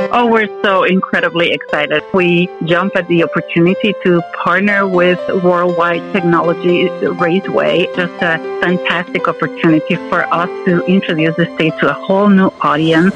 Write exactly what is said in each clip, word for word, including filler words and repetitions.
Oh, we're so incredibly excited. We jump at the opportunity to partner with Worldwide Technology Raceway. Just a fantastic opportunity for us to introduce the state to a whole new audience.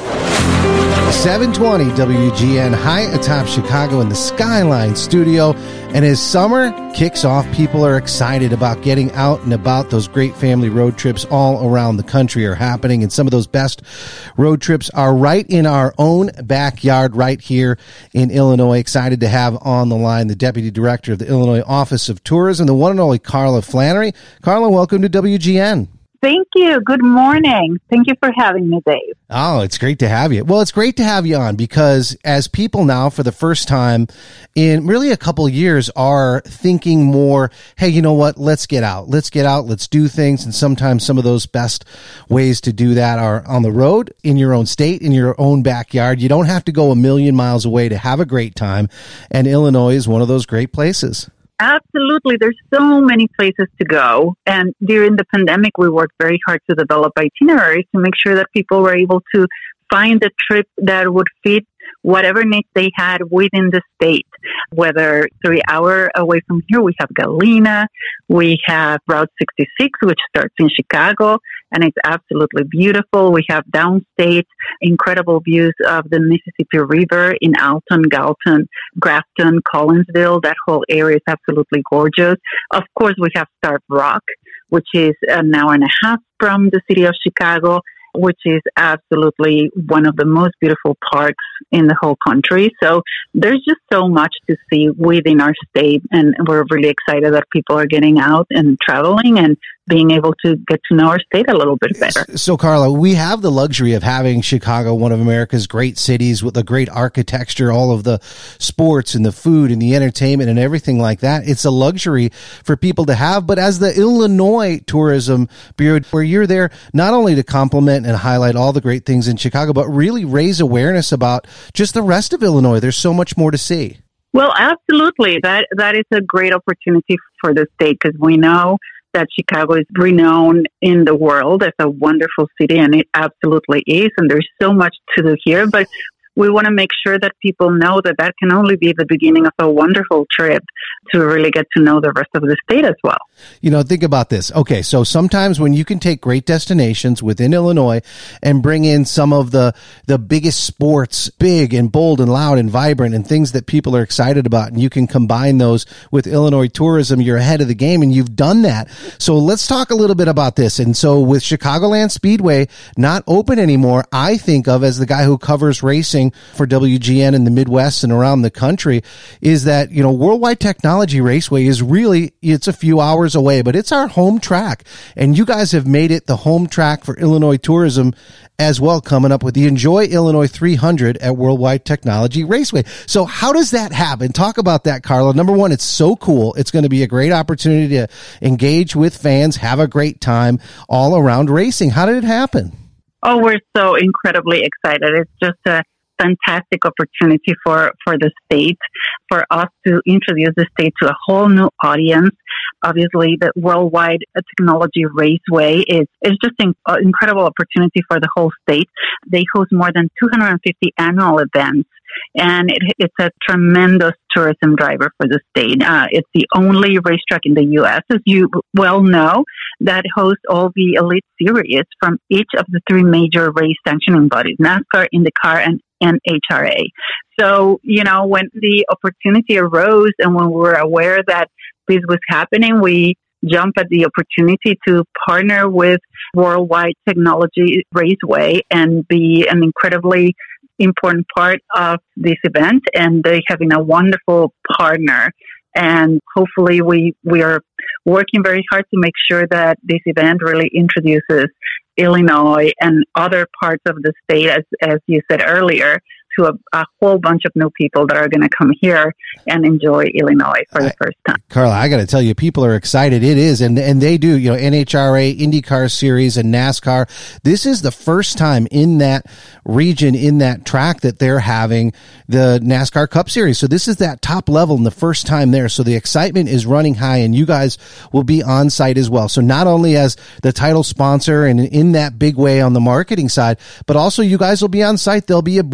seven twenty W G N high atop Chicago in the Skyline studio. And as summer kicks off, people are excited about getting out and about. Those great family road trips all around the country are happening. And some of those best road trips are right in our own backyard right here in Illinois. Excited to have on the line the Deputy Director of the Illinois Office of Tourism, the one and only Carla Flannery. Carla, welcome to W G N. Thank you. Good morning. Thank you for having me, Dave. Oh, it's great to have you. Well, it's great to have you on because as people now for the first time in really a couple of years are thinking more, hey, you know what? Let's get out. Let's get out. Let's do things. And sometimes some of those best ways to do that are on the road, in your own state, in your own backyard. You don't have to go a million miles away to have a great time. And Illinois is one of those great places. Absolutely. There's so many places to go. And during the pandemic, we worked very hard to develop itineraries to make sure that people were able to find a trip that would fit whatever needs they had within the state. Whether three hours away from here, we have Galena, we have Route sixty-six, which starts in Chicago, and it's absolutely beautiful. We have downstate, incredible views of the Mississippi River in Alton, Galton, Grafton, Collinsville. That whole area is absolutely gorgeous. Of course, we have Starved Rock, which is an hour and a half from the city of Chicago, which is absolutely one of the most beautiful parks in the whole country. So there's just so much to see within our state, and we're really excited that people are getting out and traveling and being able to get to know our state a little bit better. So, Carla, we have the luxury of having Chicago, one of America's great cities with the great architecture, all of the sports and the food and the entertainment and everything like that. It's a luxury for people to have. But as the Illinois Tourism Bureau, where you're there not only to compliment and highlight all the great things in Chicago, but really raise awareness about just the rest of Illinois. There's so much more to see. Well, absolutely. That that is a great opportunity for the state because we know that Chicago is renowned in the world as a wonderful city, and it absolutely is. And there's so much to do here, but we want to make sure that people know that that can only be the beginning of a wonderful trip to really get to know the rest of the state as well. You know, think about this. Okay, so sometimes when you can take great destinations within Illinois and bring in some of the, the biggest sports, big and bold and loud and vibrant and things that people are excited about, and you can combine those with Illinois tourism, you're ahead of the game, and you've done that. So let's talk a little bit about this. And so with Chicagoland Speedway not open anymore, I think of as the guy who covers racing for W G N in the Midwest and around the country, is that, you know, Worldwide Technology Raceway is really, it's a few hours away, but it's our home track. And you guys have made it the home track for Illinois tourism as well, coming up with the Enjoy Illinois three hundred at Worldwide Technology Raceway. So how does that happen? Talk about that, Carla. Number one, it's so cool. It's going to be a great opportunity to engage with fans, have a great time all around racing. How did it happen? Oh, we're so incredibly excited. It's just a fantastic opportunity for, for the state, for us to introduce the state to a whole new audience. Obviously, the Worldwide Technology Raceway is, is just an incredible opportunity for the whole state. They host more than two hundred fifty annual events, and it, it's a tremendous tourism driver for the state. Uh, it's the only racetrack in the U S, as you well know, that hosts all the elite series from each of the three major race sanctioning bodies, NASCAR, IndyCar, and and H R A. So, you know, when the opportunity arose and when we were aware that this was happening, we jumped at the opportunity to partner with Worldwide Technology Raceway and be an incredibly important part of this event. And they're having a wonderful partner. And hopefully we, we are working very hard to make sure that this event really introduces Illinois and other parts of the state, as, as you said earlier, to a, a whole bunch of new people that are going to come here and enjoy Illinois for the I, first time. Carla, I got to tell you, people are excited. It is, and and they do. You know, N H R A, IndyCar Series, and NASCAR. This is the first time in that region, in that track, that they're having the NASCAR Cup Series. So this is that top level and the first time there. So the excitement is running high, and you guys will be on site as well. So not only as the title sponsor and in that big way on the marketing side, but also you guys will be on site. There'll be a booth there. What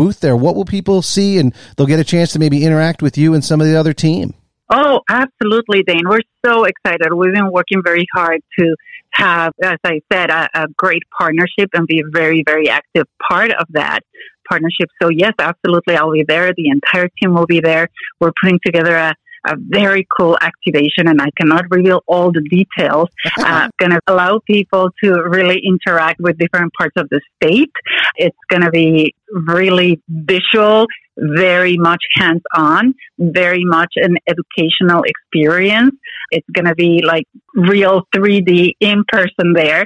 What will people see? And they'll get a chance to maybe interact with you and some of the other team. Oh, absolutely, Dane. We're so excited. We've been working very hard to have, as I said, a, a great partnership and be a very, very active part of that partnership. So yes, absolutely, I'll be there. The entire team will be there. We're putting together a, a very cool activation, and I cannot reveal all the details. uh, going to allow people to really interact with different parts of the state. It's going to be really visual, very much hands-on, very much an educational experience. It's going to be like real three D in person there.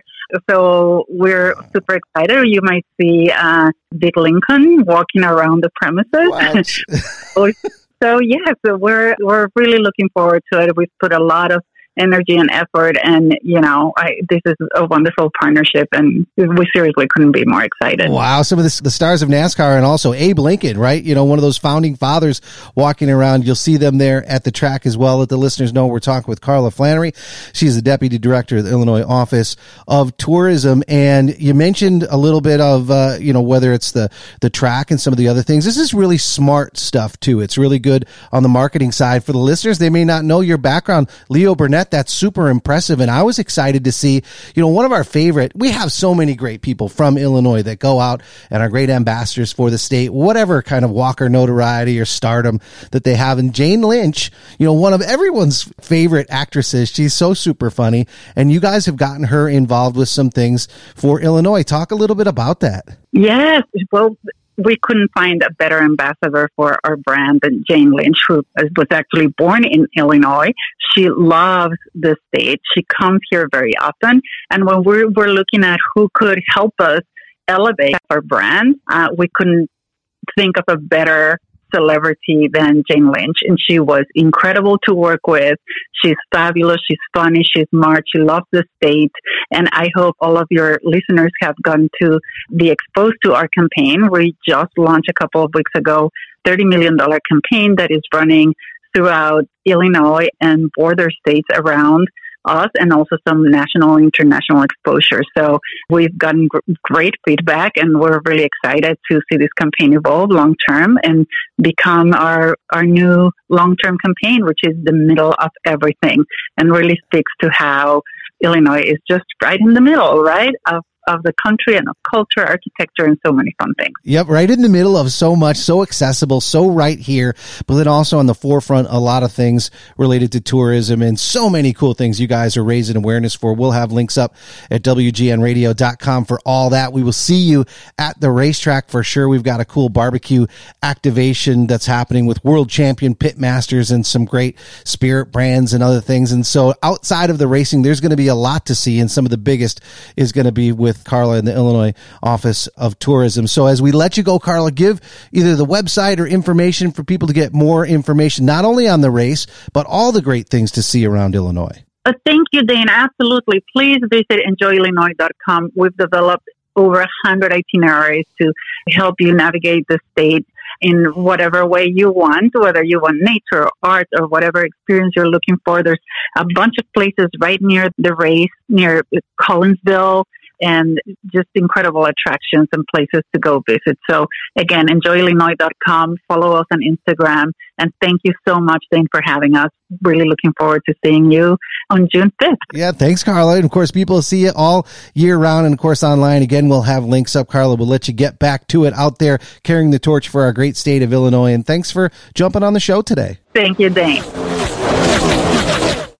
So we're super excited. You might see uh, Dick Lincoln walking around the premises. so, so yeah, so we're we're really looking forward to it. We've put a lot of energy and effort, and you know, I, this is a wonderful partnership, and we seriously couldn't be more excited. Wow, some of the, the stars of NASCAR, and also Abe Lincoln, right? You know, one of those founding fathers walking around. You'll see them there at the track as well. Let the listeners know we're talking with Carla Flannery. She's the deputy director of the Illinois Office of Tourism, and you mentioned a little bit of uh, you know, whether it's the the track and some of the other things. This is really smart stuff too. It's really good on the marketing side for the listeners. They may not know your background, Leo Burnett. That's super impressive. And I was excited to see, you know, one of our favorite, we have so many great people from Illinois that go out and are great ambassadors for the state, whatever kind of Walker notoriety or stardom that they have. And Jane Lynch, you know, one of everyone's favorite actresses. She's so super funny. And you guys have gotten her involved with some things for Illinois. Talk a little bit about that. Yes. Well, we couldn't find a better ambassador for our brand than Jane Lynch, who was actually born in Illinois. She loves the state. She comes here very often. And when we're, we're looking at who could help us elevate our brand, uh, we couldn't think of a better celebrity than Jane Lynch. And she was incredible to work with. She's fabulous. She's funny. She's smart. She loves the state. And I hope all of your listeners have gone to be exposed to our campaign. We just launched a couple of weeks ago, thirty million dollars campaign that is running throughout Illinois and border states around us, and also some national and international exposure. So we've gotten gr- great feedback, and we're really excited to see this campaign evolve long term and become our, our new long-term campaign, which is the middle of everything, and really speaks to how Illinois is just right in the middle, right, of of the country and of culture, architecture, and so many fun things. Yep, right in the middle of so much, so accessible, so right here, but then also on the forefront, a lot of things related to tourism and so many cool things you guys are raising awareness for. We'll have links up at W G N radio dot com for all that. We will see you at the racetrack for sure. We've got a cool barbecue activation that's happening with world champion pit masters and some great spirit brands and other things. And so outside of the racing, there's going to be a lot to see, and some of the biggest is going to be with Carla in the Illinois Office of Tourism. So as we let you go, Carla, give either the website or information for people to get more information, not only on the race, but all the great things to see around Illinois. Uh, thank you, Dane. Absolutely. Please visit enjoy illinois dot com. We've developed over one hundred itineraries to help you navigate the state in whatever way you want, whether you want nature or art or whatever experience you're looking for. There's a bunch of places right near the race, near Collinsville, and just incredible attractions and places to go visit. So again, enjoy illinois dot com, follow us on Instagram, and thank you so much, Dane, for having us. Really looking forward to seeing you on June fifth. Yeah, thanks, Carla. And of course, people see it all year round, and of course, online. Again, we'll have links up. Carla, we'll let you get back to it out there, carrying the torch for our great state of Illinois. And thanks for jumping on the show today. Thank you, Dane.